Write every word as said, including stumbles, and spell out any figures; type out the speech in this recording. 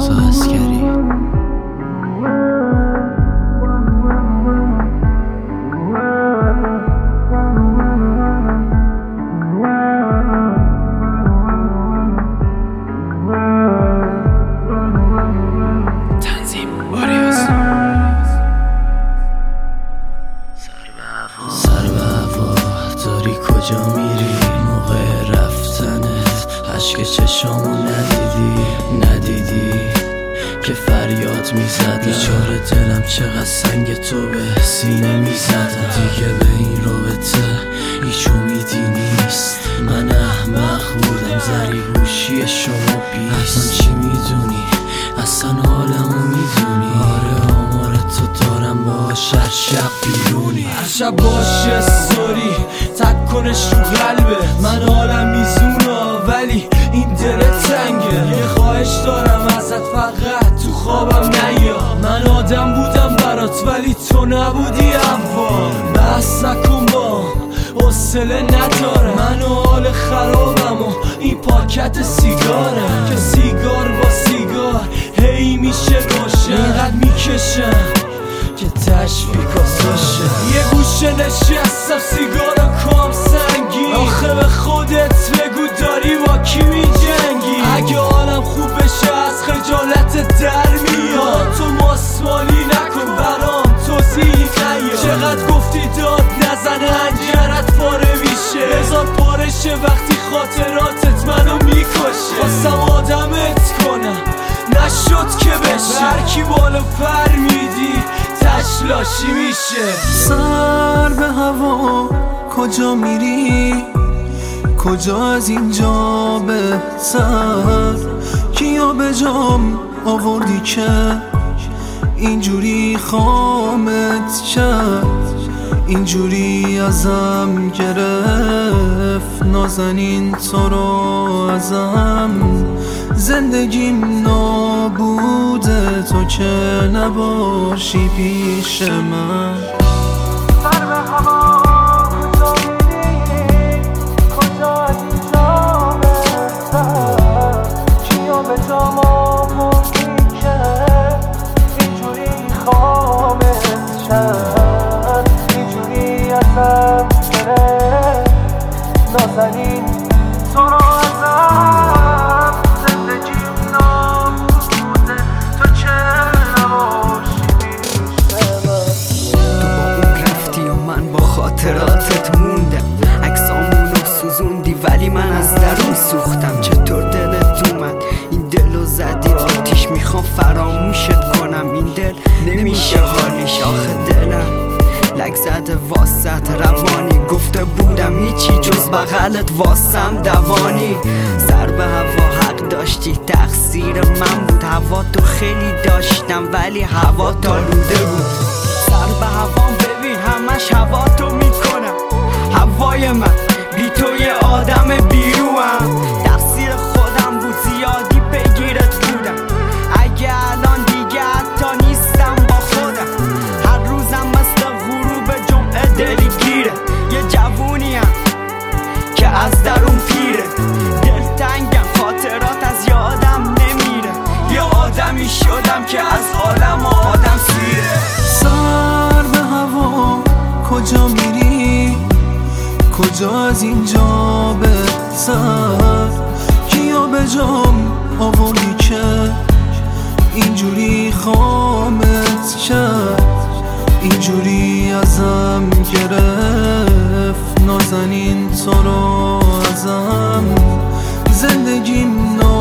رضا عسکری. سر به هوا داری کجا میری؟ موقع رفتنت عشق چشامو ندیدی ندیدی که فریاد میزدم بیچاره دلم چقدر سنگ تو به سینه میزدم. دیگه به این رابطه هیچ امیدی نیست. من احمق بودم زری هوشی شما بیست. اصلا چی میدونی؟ اصلا حالمو میدونی؟ آره آمار تو دارم باش هر شب بیرونی. هر شب باش استوری تک کنش رو قلبه. من حالم میزونا ولی این دل تنگه. یه خواهش دارم ازت فقط تو خوابم نیا. من آدم بودم برات ولی تو نبودی اول. بحث نکن با حوصله ندارم. من و حال خرابم و این پاکت سیگارم که سیگار با سیگار هی میشه باشه. اینقدر میکشم که تشویقاتشه. یه گوشه نشستم سیگارم کام سنگی. آخه به خودت بگو داری با کی میجنگی؟ اگه حالم خوب بشه از خجالت در میاد. تو ماسمالی نکن برام توضیح نیاد. چقدر گفتی داد نزنه انجرت پاره میشه. بذار پاره شه وقتی خاطراتت منو میکشه. خواستم آدمت کنم نشد که بشه. هرکی بالا پر میدی تشلاشی میشه. سر به هوا کجا میری؟ کجا از اینجا به سر؟ کیا به جام آوردی که اینجوری خامت کرد؟ اینجوری ازم گرفت نازنین تو رو ازم. زندگیم نابوده تو که نباشی پیش من. سر به هوا کجا میری؟ کجا از اینجا به سر؟ کیا به جام آوردی که اینجوری خامت کرد؟ اینجوری ازم گرفت نازنین تو رو ازم. زندگیم نابوده تو چه نباشی پیش من. تو با اون رفتی و من با خاطراتت موندم. عکسامونو سوزوندی ولی من از درون سوختم. چطور دلت اومد این دلو زدی آتیش؟ میخوام فراموشت کنم این دل نمیشه حالیش. آخه دلم لک زده واسط روانی. گفته بودم هیچی جز بغلت واسم دوانی. سر به هوا حق داشتی تقصیر من بود. هوا تو خیلی داشتم ولی هوا تالوده بود. سر به هوا ببین همش هوا تو میکنم. هوای من بی تو یه آدم بیروم. تقصیر خودم بود زیادی پیگیرت بودم. اگه الان دیگه حتی نیستم با خودم. هر روزم مثل غروب جمعه دلگیره. یه جوونیم که از درون پیره. دلتنگم خاطرات از یادم نمیره. یه آدمی شدم که از عالم و آدم سیره. سر به هوا کجا میری؟ کجا از اینجا به سر؟ کیا به جام آوردی که اینجوری خامت کرد؟ اینجوری ازم گرفت نازنین تو رو ازم. زندگیم